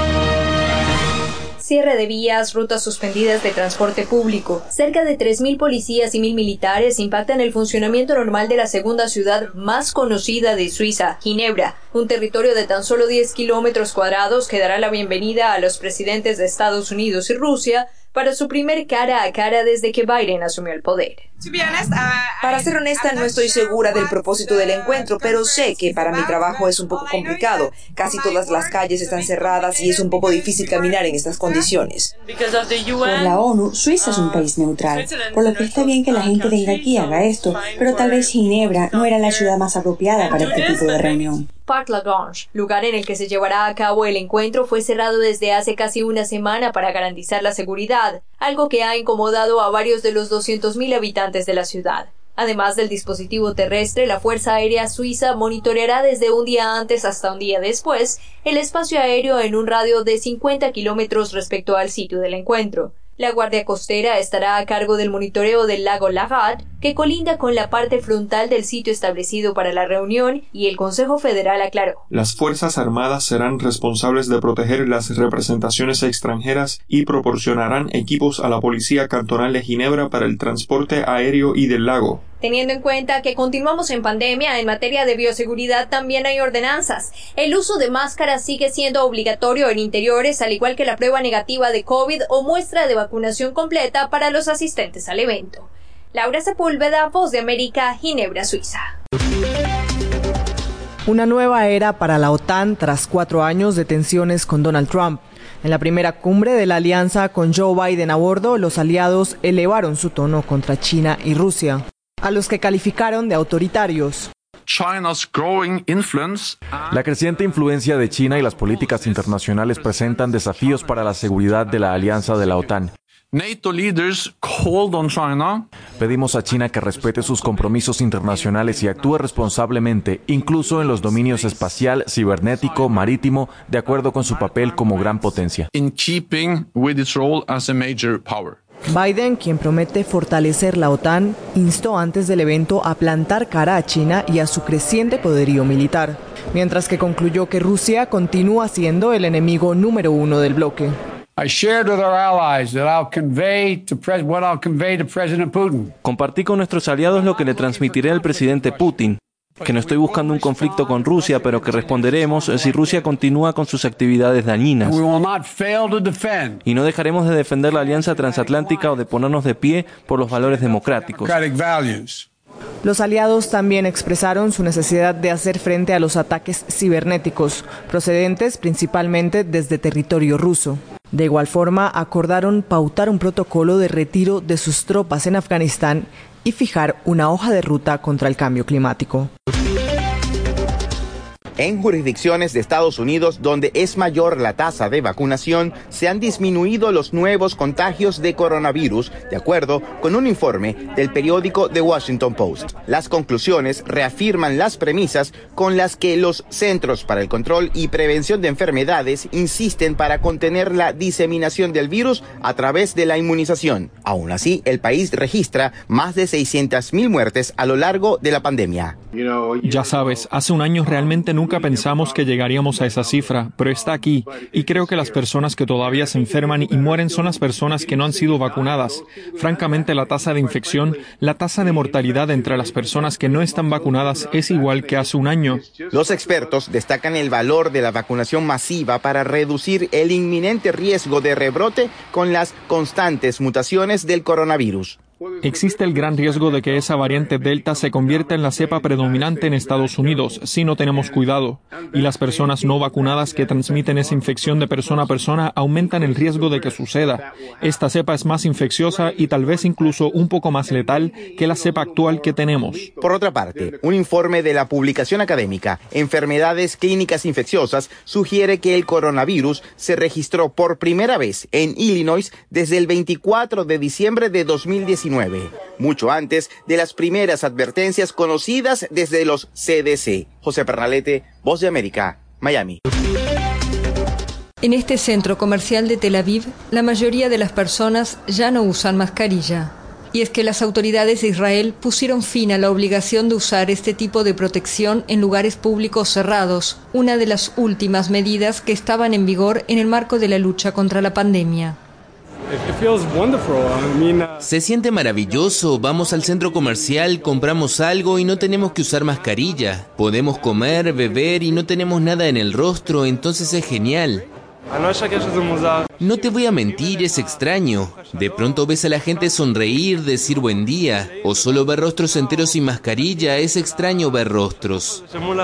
Cierre de vías, rutas suspendidas de transporte público. Cerca de 3.000 policías y 1.000 militares impactan el funcionamiento normal de la segunda ciudad más conocida de Suiza, Ginebra. Un territorio de tan solo 10 kilómetros cuadrados que dará la bienvenida a los presidentes de Estados Unidos y Rusia para su primer cara a cara desde que Biden asumió el poder. Para ser honesta, no estoy segura del propósito del encuentro, pero sé que para mi trabajo es un poco complicado. Casi todas las calles están cerradas y es un poco difícil caminar en estas condiciones. Por la ONU, Suiza es un país neutral, por lo que está bien que la gente venga aquí y haga esto, pero tal vez Ginebra no era la ciudad más apropiada para este tipo de reunión. Parc Lagrange, lugar en el que se llevará a cabo el encuentro, fue cerrado desde hace casi una semana para garantizar la seguridad, algo que ha incomodado a varios de los 200.000 habitantes de la ciudad. Además del dispositivo terrestre, la Fuerza Aérea Suiza monitoreará desde un día antes hasta un día después el espacio aéreo en un radio de 50 kilómetros respecto al sitio del encuentro. La Guardia Costera estará a cargo del monitoreo del lago Lagat, que colinda con la parte frontal del sitio establecido para la reunión, y el Consejo Federal aclaró. Las Fuerzas Armadas serán responsables de proteger las representaciones extranjeras y proporcionarán equipos a la Policía Cantonal de Ginebra para el transporte aéreo y del lago. Teniendo en cuenta que continuamos en pandemia, en materia de bioseguridad también hay ordenanzas. El uso de máscaras sigue siendo obligatorio en interiores, al igual que la prueba negativa de COVID o muestra de vacunación completa para los asistentes al evento. Laura Sepúlveda, Voz de América, Ginebra, Suiza. Una nueva era para la OTAN tras 4 años de tensiones con Donald Trump. En la primera cumbre de la alianza con Joe Biden a bordo, los aliados elevaron su tono contra China y Rusia, a los que calificaron de autoritarios. La creciente influencia de China y las políticas internacionales presentan desafíos para la seguridad de la alianza de la OTAN. Pedimos a China que respete sus compromisos internacionales y actúe responsablemente, incluso en los dominios espacial, cibernético, marítimo, de acuerdo con su papel como gran potencia. Biden, quien promete fortalecer la OTAN, instó antes del evento a plantar cara a China y a su creciente poderío militar, mientras que concluyó que Rusia continúa siendo el enemigo número 1 del bloque. Compartí con nuestros aliados lo que le transmitiré al presidente Putin, que no estoy buscando un conflicto con Rusia, pero que responderemos si Rusia continúa con sus actividades dañinas. Y no dejaremos de defender la alianza transatlántica o de ponernos de pie por los valores democráticos. Los aliados también expresaron su necesidad de hacer frente a los ataques cibernéticos, procedentes principalmente desde territorio ruso. De igual forma, acordaron pautar un protocolo de retiro de sus tropas en Afganistán y fijar una hoja de ruta contra el cambio climático. En jurisdicciones de Estados Unidos donde es mayor la tasa de vacunación, se han disminuido los nuevos contagios de coronavirus, de acuerdo con un informe del periódico The Washington Post. Las conclusiones reafirman las premisas con las que los Centros para el Control y Prevención de Enfermedades insisten para contener la diseminación del virus a través de la inmunización. Aún así, el país registra más de 600,000 muertes a lo largo de la pandemia. Ya sabes, hace un año realmente nunca pensamos que llegaríamos a esa cifra, pero está aquí, y creo que las personas que todavía se enferman y mueren son las personas que no han sido vacunadas. Francamente, la tasa de infección, la tasa de mortalidad entre las personas que no están vacunadas es igual que hace un año. Los expertos destacan el valor de la vacunación masiva para reducir el inminente riesgo de rebrote con las constantes mutaciones del coronavirus. Existe el gran riesgo de que esa variante Delta se convierta en la cepa predominante en Estados Unidos si no tenemos cuidado, y las personas no vacunadas que transmiten esa infección de persona a persona aumentan el riesgo de que suceda. Esta cepa es más infecciosa y tal vez incluso un poco más letal que la cepa actual que tenemos. Por otra parte, un informe de la publicación académica Enfermedades Clínicas Infecciosas sugiere que el coronavirus se registró por primera vez en Illinois desde el 24 de diciembre de 2019. Mucho antes de las primeras advertencias conocidas desde los CDC. José Pernalete, Voz de América, Miami. En este centro comercial de Tel Aviv, la mayoría de las personas ya no usan mascarilla. Y es que las autoridades de Israel pusieron fin a la obligación de usar este tipo de protección en lugares públicos cerrados, una de las últimas medidas que estaban en vigor en el marco de la lucha contra la pandemia. Se siente maravilloso, vamos al centro comercial, compramos algo y no tenemos que usar mascarilla. Podemos comer, beber y no tenemos nada en el rostro, entonces es genial. No te voy a mentir, es extraño. De pronto ves a la gente sonreír, decir buen día, o solo ver rostros enteros sin mascarilla, es extraño ver rostros.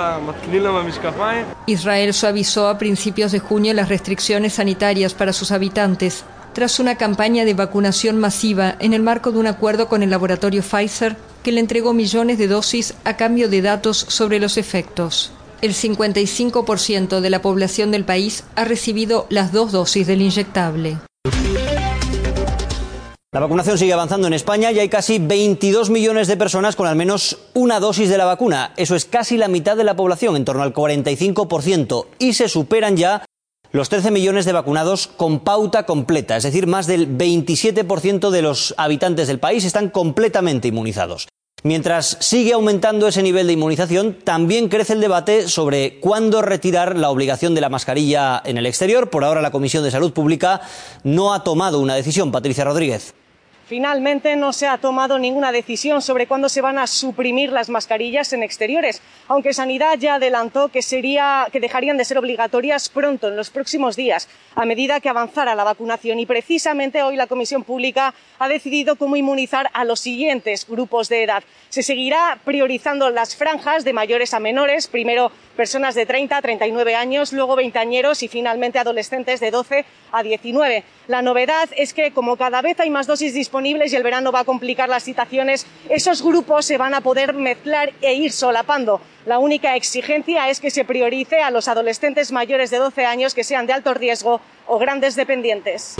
Israel suavizó a principios de junio las restricciones sanitarias para sus habitantes, tras una campaña de vacunación masiva en el marco de un acuerdo con el laboratorio Pfizer que le entregó millones de dosis a cambio de datos sobre los efectos. El 55% de la población del país ha recibido las 2 dosis del inyectable. La vacunación sigue avanzando en España y hay casi 22 millones de personas con al menos una dosis de la vacuna. Eso es casi la mitad de la población, en torno al 45%. Y se superan ya los 13 millones de vacunados con pauta completa. Es decir, más del 27% de los habitantes del país están completamente inmunizados. Mientras sigue aumentando ese nivel de inmunización, también crece el debate sobre cuándo retirar la obligación de la mascarilla en el exterior. Por ahora la Comisión de Salud Pública no ha tomado una decisión. Patricia Rodríguez. Finalmente no se ha tomado ninguna decisión sobre cuándo se van a suprimir las mascarillas en exteriores, aunque Sanidad ya adelantó que dejarían de ser obligatorias pronto, en los próximos días, a medida que avanzara la vacunación. Y precisamente hoy la Comisión Pública ha decidido cómo inmunizar a los siguientes grupos de edad. Se seguirá priorizando las franjas de mayores a menores, primero personas de 30 a 39 años, luego veinteañeros y finalmente adolescentes de 12 a 19. La novedad es que, como cada vez hay más dosis disponibles y el verano va a complicar las situaciones, esos grupos se van a poder mezclar e ir solapando. La única exigencia es que se priorice a los adolescentes mayores de 12 años que sean de alto riesgo o grandes dependientes.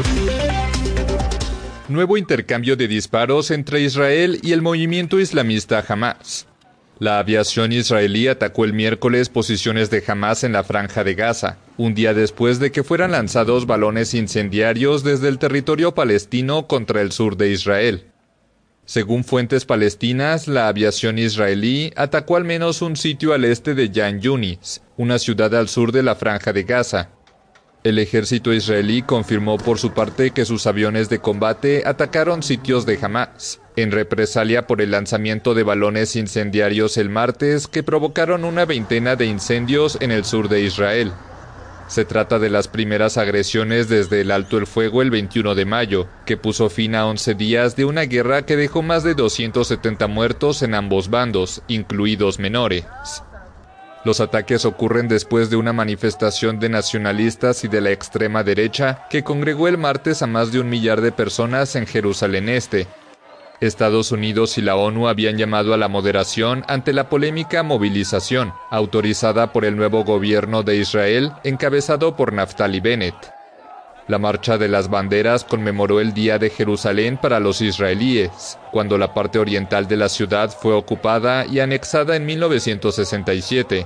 Nuevo intercambio de disparos entre Israel y el movimiento islamista Hamas. La aviación israelí atacó el miércoles posiciones de Hamas en la Franja de Gaza, un día después de que fueran lanzados balones incendiarios desde el territorio palestino contra el sur de Israel. Según fuentes palestinas, la aviación israelí atacó al menos un sitio al este de Yan Yunis, una ciudad al sur de la Franja de Gaza. El ejército israelí confirmó por su parte que sus aviones de combate atacaron sitios de Hamas, en represalia por el lanzamiento de balones incendiarios el martes que provocaron una veintena de incendios en el sur de Israel. Se trata de las primeras agresiones desde el alto el fuego el 21 de mayo, que puso fin a 11 días de una guerra que dejó más de 270 muertos en ambos bandos, incluidos menores. Los ataques ocurren después de una manifestación de nacionalistas y de la extrema derecha que congregó el martes a más de 1 millar de personas en Jerusalén Este. Estados Unidos y la ONU habían llamado a la moderación ante la polémica movilización, autorizada por el nuevo gobierno de Israel, encabezado por Naftali Bennett. La Marcha de las Banderas conmemoró el Día de Jerusalén para los israelíes, cuando la parte oriental de la ciudad fue ocupada y anexada en 1967.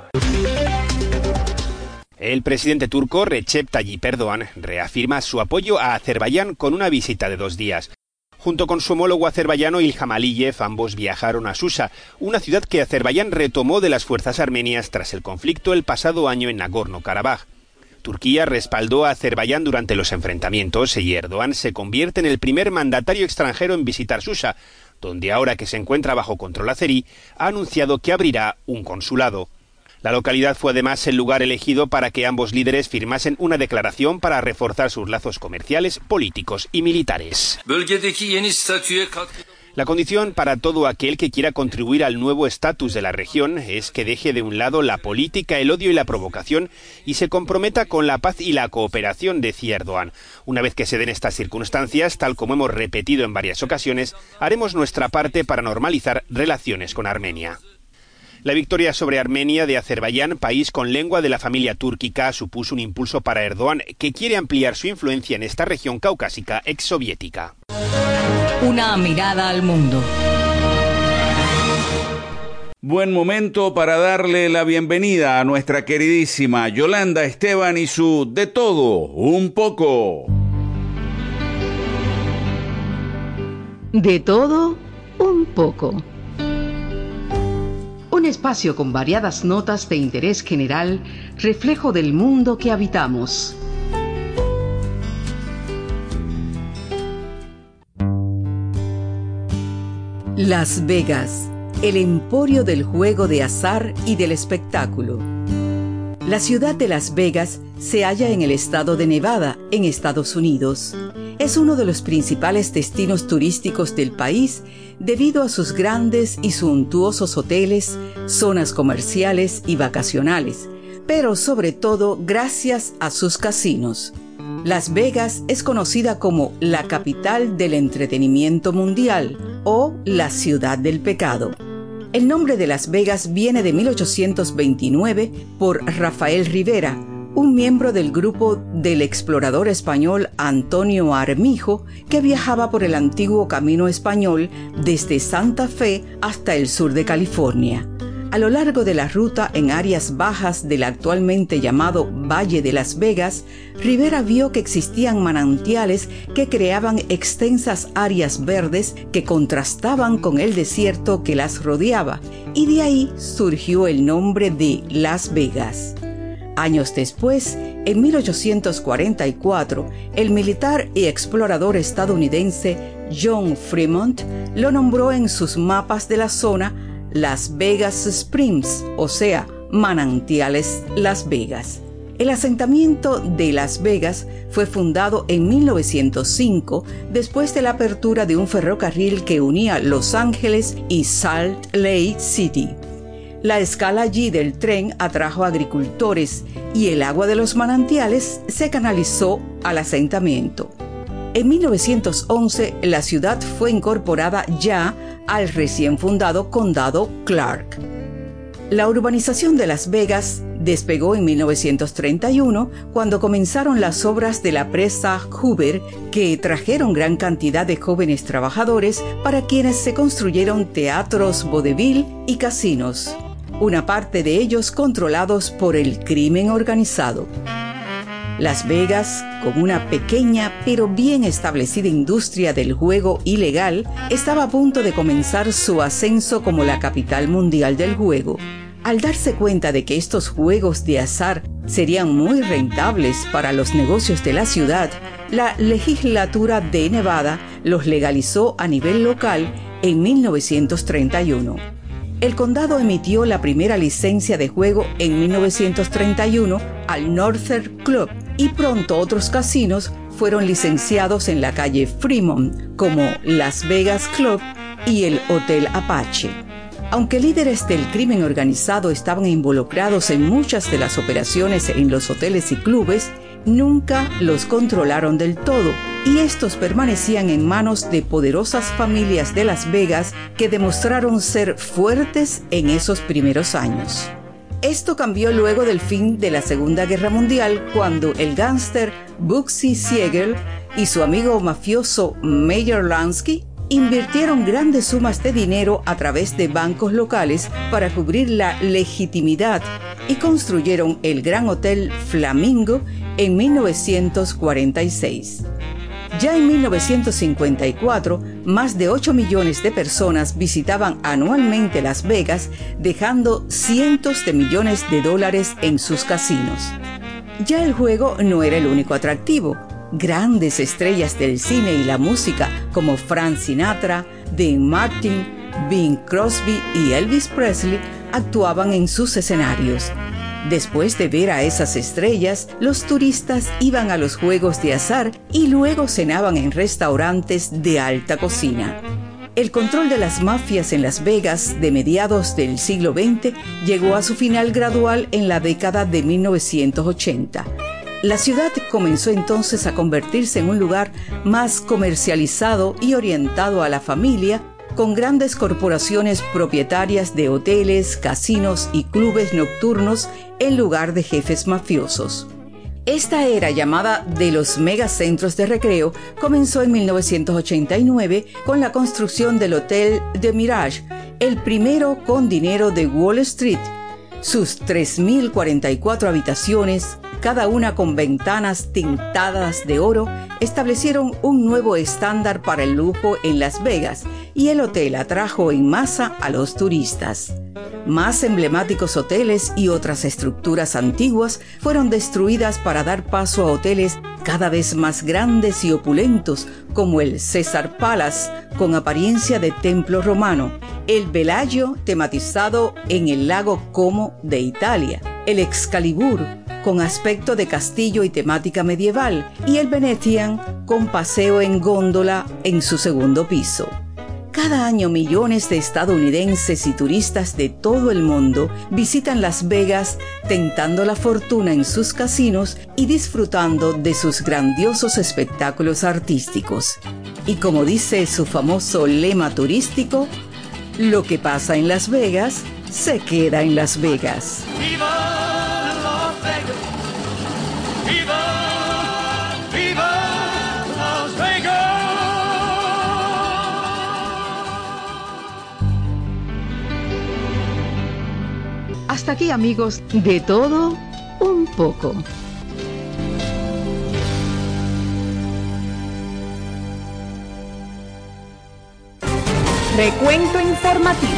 El presidente turco Recep Tayyip Erdoğan reafirma su apoyo a Azerbaiyán con una visita de 2 días. Junto con su homólogo azerbaiyano Ilham Aliyev, ambos viajaron a Susa, una ciudad que Azerbaiyán retomó de las fuerzas armenias tras el conflicto el pasado año en Nagorno-Karabaj. Turquía respaldó a Azerbaiyán durante los enfrentamientos y Erdoğan se convierte en el primer mandatario extranjero en visitar Susa, donde ahora que se encuentra bajo control azerí, ha anunciado que abrirá un consulado. La localidad fue además el lugar elegido para que ambos líderes firmasen una declaración para reforzar sus lazos comerciales, políticos y militares. La condición para todo aquel que quiera contribuir al nuevo estatus de la región es que deje de un lado la política, el odio y la provocación y se comprometa con la paz y la cooperación, decía Erdoğan. Una vez que se den estas circunstancias, tal como hemos repetido en varias ocasiones, haremos nuestra parte para normalizar relaciones con Armenia. La victoria sobre Armenia de Azerbaiyán, país con lengua de la familia túrquica, supuso un impulso para Erdoğan, que quiere ampliar su influencia en esta región caucásica exsoviética. Una mirada al mundo. Buen momento para darle la bienvenida a nuestra queridísima Yolanda Esteban y su De Todo Un Poco. De todo un poco. Un espacio con variadas notas de interés general, reflejo del mundo que habitamos. Las Vegas, el emporio del juego de azar y del espectáculo. La ciudad de Las Vegas se halla en el estado de Nevada, en Estados Unidos. Es uno de los principales destinos turísticos del país debido a sus grandes y suntuosos hoteles, zonas comerciales y vacacionales, pero sobre todo gracias a sus casinos. Las Vegas es conocida como la capital del entretenimiento mundial o la ciudad del pecado. El nombre de Las Vegas viene de 1829 por Rafael Rivera, un miembro del grupo del explorador español Antonio Armijo, que viajaba por el antiguo camino español desde Santa Fe hasta el sur de California. A lo largo de la ruta, en áreas bajas del actualmente llamado Valle de Las Vegas, Rivera vio que existían manantiales que creaban extensas áreas verdes que contrastaban con el desierto que las rodeaba, y de ahí surgió el nombre de Las Vegas. Años después, en 1844, el militar y explorador estadounidense John Fremont lo nombró en sus mapas de la zona Las Vegas Springs, o sea, manantiales Las Vegas. El asentamiento de Las Vegas fue fundado en 1905 después de la apertura de un ferrocarril que unía Los Ángeles y Salt Lake City. La escala allí del tren atrajo agricultores y el agua de los manantiales se canalizó al asentamiento. En 1911, la ciudad fue incorporada ya al recién fundado condado Clark. La urbanización de Las Vegas despegó en 1931 cuando comenzaron las obras de la presa Hoover, que trajeron gran cantidad de jóvenes trabajadores para quienes se construyeron teatros vodevil y casinos, una parte de ellos controlados por el crimen organizado. Las Vegas, con una pequeña pero bien establecida industria del juego ilegal, estaba a punto de comenzar su ascenso como la capital mundial del juego. Al darse cuenta de que estos juegos de azar serían muy rentables para los negocios de la ciudad, la legislatura de Nevada los legalizó a nivel local en 1931. El condado emitió la primera licencia de juego en 1931 al Northern Club, y pronto otros casinos fueron licenciados en la calle Fremont, como Las Vegas Club y el Hotel Apache. Aunque líderes del crimen organizado estaban involucrados en muchas de las operaciones en los hoteles y clubes, nunca los controlaron del todo, y estos permanecían en manos de poderosas familias de Las Vegas que demostraron ser fuertes en esos primeros años. Esto cambió luego del fin de la Segunda Guerra Mundial, cuando el gángster Bugsy Siegel y su amigo mafioso Meyer Lansky invirtieron grandes sumas de dinero a través de bancos locales para cubrir la legitimidad y construyeron el Gran Hotel Flamingo en 1946. Ya en 1954, más de 8 millones de personas visitaban anualmente Las Vegas, dejando cientos de millones de dólares en sus casinos. Ya el juego no era el único atractivo. Grandes estrellas del cine y la música como Frank Sinatra, Dean Martin, Bing Crosby y Elvis Presley actuaban en sus escenarios. Después de ver a esas estrellas, los turistas iban a los juegos de azar y luego cenaban en restaurantes de alta cocina. El control de las mafias en Las Vegas de mediados del siglo XX llegó a su final gradual en la década de 1980. La ciudad comenzó entonces a convertirse en un lugar más comercializado y orientado a la familia, con grandes corporaciones propietarias de hoteles, casinos y clubes nocturnos en lugar de jefes mafiosos. Esta era llamada de los megacentros de recreo comenzó en 1989 con la construcción del Hotel The Mirage, el primero con dinero de Wall Street. Sus 3.044 habitaciones, cada una con ventanas tintadas de oro, establecieron un nuevo estándar para el lujo en Las Vegas, y el hotel atrajo en masa a los turistas. Más emblemáticos hoteles y otras estructuras antiguas fueron destruidas para dar paso a hoteles cada vez más grandes y opulentos, como el Caesar Palace, con apariencia de templo romano, el Bellagio, tematizado en el lago Como de Italia, el Excalibur, con aspecto de castillo y temática medieval, y el Venetian, con paseo en góndola en su segundo piso. Cada año millones de estadounidenses y turistas de todo el mundo visitan Las Vegas tentando la fortuna en sus casinos y disfrutando de sus grandiosos espectáculos artísticos. Y como dice su famoso lema turístico, lo que pasa en Las Vegas se queda en Las Vegas. Viva Las Vegas, ¡Viva! ¡Viva Las Vegas! Hasta aquí, amigos, de todo un poco. Recuento informativo.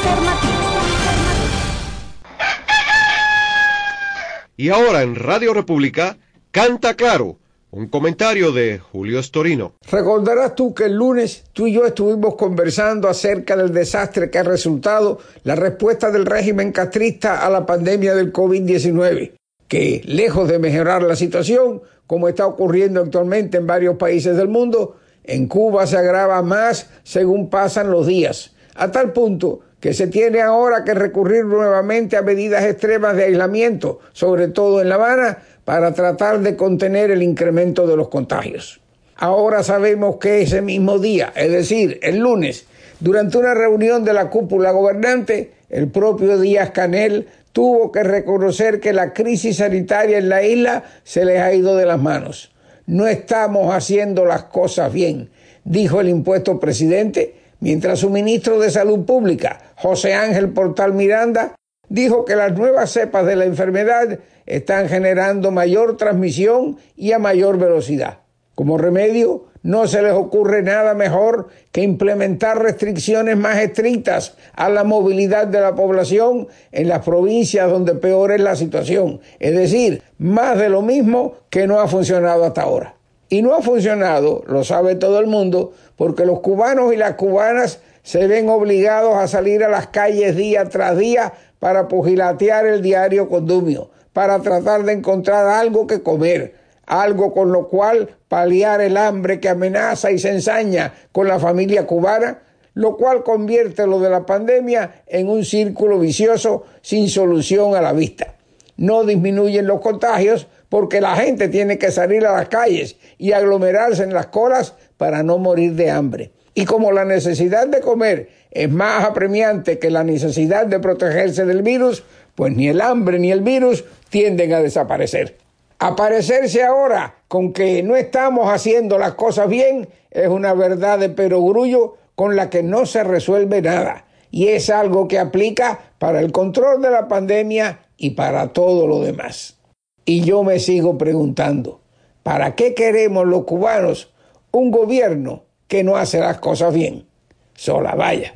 Y ahora en Radio República, Canta Claro, un comentario de Julio Storino. Recordarás tú que el lunes tú y yo estuvimos conversando acerca del desastre que ha resultado la respuesta del régimen castrista a la pandemia del COVID-19, que lejos de mejorar la situación, como está ocurriendo actualmente en varios países del mundo, en Cuba se agrava más según pasan los días, a tal punto que se tiene ahora que recurrir nuevamente a medidas extremas de aislamiento, sobre todo en La Habana, para tratar de contener el incremento de los contagios. Ahora sabemos que ese mismo día, es decir, el lunes, durante una reunión de la cúpula gobernante, el propio Díaz-Canel tuvo que reconocer que la crisis sanitaria en la isla se les ha ido de las manos. No estamos haciendo las cosas bien, dijo el impuesto presidente, mientras su ministro de Salud Pública, José Ángel Portal Miranda, dijo que las nuevas cepas de la enfermedad están generando mayor transmisión y a mayor velocidad. Como remedio, no se les ocurre nada mejor que implementar restricciones más estrictas a la movilidad de la población en las provincias donde peor es la situación. Es decir, más de lo mismo que no ha funcionado hasta ahora. Y no ha funcionado, lo sabe todo el mundo, porque los cubanos y las cubanas se ven obligados a salir a las calles día tras día para pugilatear el diario condumio, para tratar de encontrar algo que comer, algo con lo cual paliar el hambre que amenaza y se ensaña con la familia cubana, lo cual convierte lo de la pandemia en un círculo vicioso sin solución a la vista. No disminuyen los contagios porque la gente tiene que salir a las calles y aglomerarse en las colas para no morir de hambre. Y como la necesidad de comer es más apremiante que la necesidad de protegerse del virus, pues ni el hambre ni el virus tienden a desaparecer. Aparecerse ahora con que no estamos haciendo las cosas bien es una verdad de perogrullo con la que no se resuelve nada. Y es algo que aplica para el control de la pandemia y para todo lo demás. Y yo me sigo preguntando, ¿para qué queremos los cubanos un gobierno que no hace las cosas bien? Sola vaya.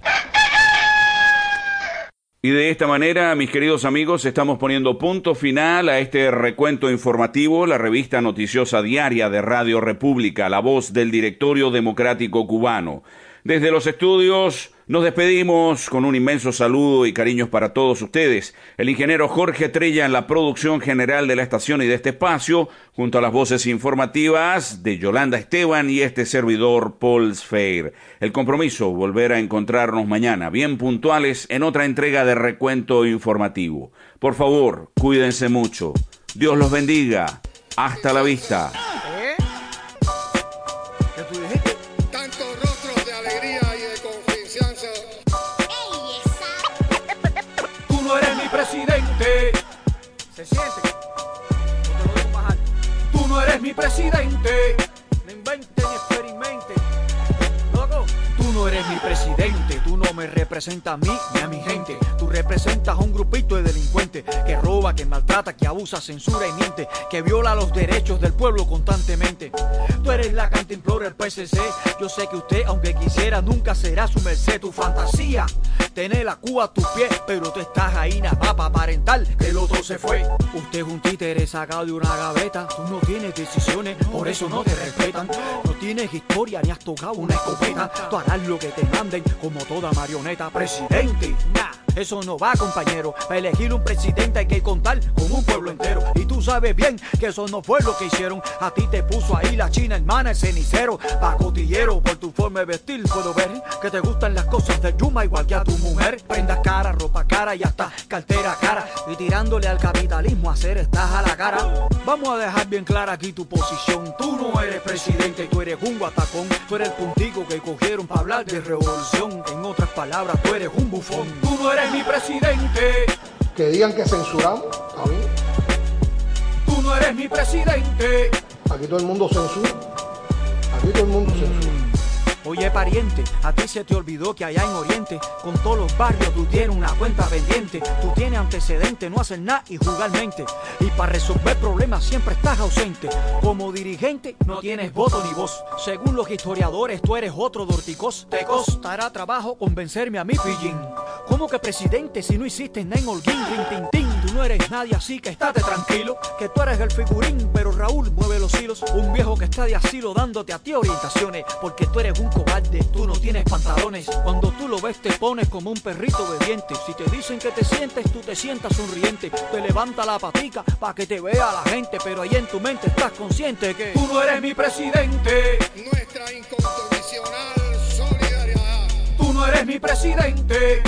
Y de esta manera, mis queridos amigos, estamos poniendo punto final a este recuento informativo, la revista noticiosa diaria de Radio República, la voz del Directorio Democrático Cubano. Desde los estudios nos despedimos con un inmenso saludo y cariños para todos ustedes. El ingeniero Jorge Trella en la producción general de la estación y de este espacio, junto a las voces informativas de Yolanda Esteban y este servidor Paul Sfeir. El compromiso, volver a encontrarnos mañana, bien puntuales, en otra entrega de Recuento Informativo. Por favor, cuídense mucho. Dios los bendiga. Hasta la vista. Presidente, se siente, no te lo digo más alto. Tú no eres mi presidente, no inventen ni experimenten, loco. Tú no eres mi presidente, tú no me representas a mí ni a mi gente. Tú representas a un grupito de delincuentes que roba, que maltrata, que abusa, censura y miente, que viola los derechos del pueblo constantemente. Tú eres la cantimplora del PSC. Yo sé que usted, aunque quisiera, nunca será su merced. Tu fantasía, tener la Cuba a tus pies, pero tú estás ahí nada más para aparentar que el otro se fue. Usted es un títere sacado de una gaveta. Tú no tienes decisiones, por eso no te respetan. No tienes historia ni has tocado una escopeta. Tú harás lo que te manden como toda marioneta. Presidente, nah, eso no va, compañero. Para elegir un presidente hay que contar con un pueblo entero. Y tú sabes bien que eso no fue lo que hicieron. A ti te puso ahí la china hermana, el cenicero, pacotillero. Por tu forma de vestir puedo ver que te gustan las cosas de Yuma igual que a tu mujer. Prendas cara, ropa cara y hasta cartera cara. Y tirándole al capitalismo a hacer estás a la cara. Vamos a dejar bien clara aquí tu posición. Tú no eres presidente, tú eres un guatacón. Tú eres el puntico que cogieron para hablar de revolución. En otras palabras, tú eres un bufón. Tú no eres mi presidente. Que digan que censuramos, a mí. Tú no no eres mi presidente. Aquí todo el mundo censura. Aquí todo el mundo censura. Oye pariente, a ti se te olvidó que allá en Oriente, con todos los barrios tú tienes una cuenta pendiente. Tú tienes antecedentes, no haces nada y jugar mente. Y para resolver problemas siempre estás ausente. Como dirigente no tienes voto ni voz. Según los historiadores tú eres otro dorticos. Te costará trabajo convencerme a mi pillín. ¿Cómo que presidente si no hiciste nada en Holguín? Rin, tú no eres nadie así que estate tranquilo. Que tú eres el figurín pero Raúl mueve los hilos. Un viejo que está de asilo dándote a ti orientaciones. Porque tú eres un cobarde, tú no tienes pantalones. Cuando tú lo ves te pones como un perrito obediente. Si te dicen que te sientes, tú te sientas sonriente. Te levanta la patica pa' que te vea la gente. Pero ahí en tu mente estás consciente que tú no eres mi presidente. Nuestra incondicional solidaridad. Tú no eres mi presidente.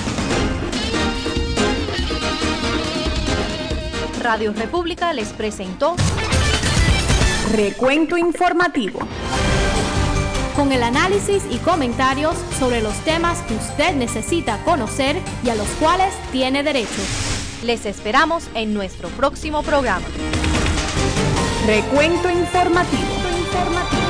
Radio República les presentó Recuento Informativo, con el análisis y comentarios sobre los temas que usted necesita conocer y a los cuales tiene derecho. Les esperamos en nuestro próximo programa. Recuento Informativo.